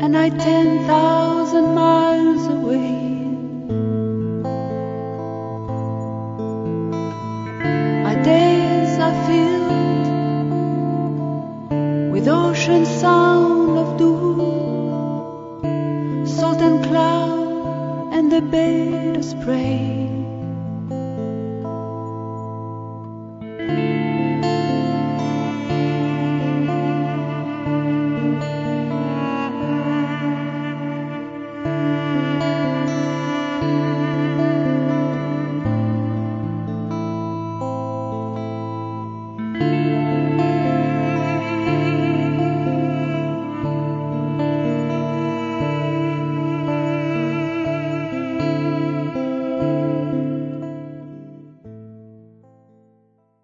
and I 10,000 miles away. My days are filled with ocean sound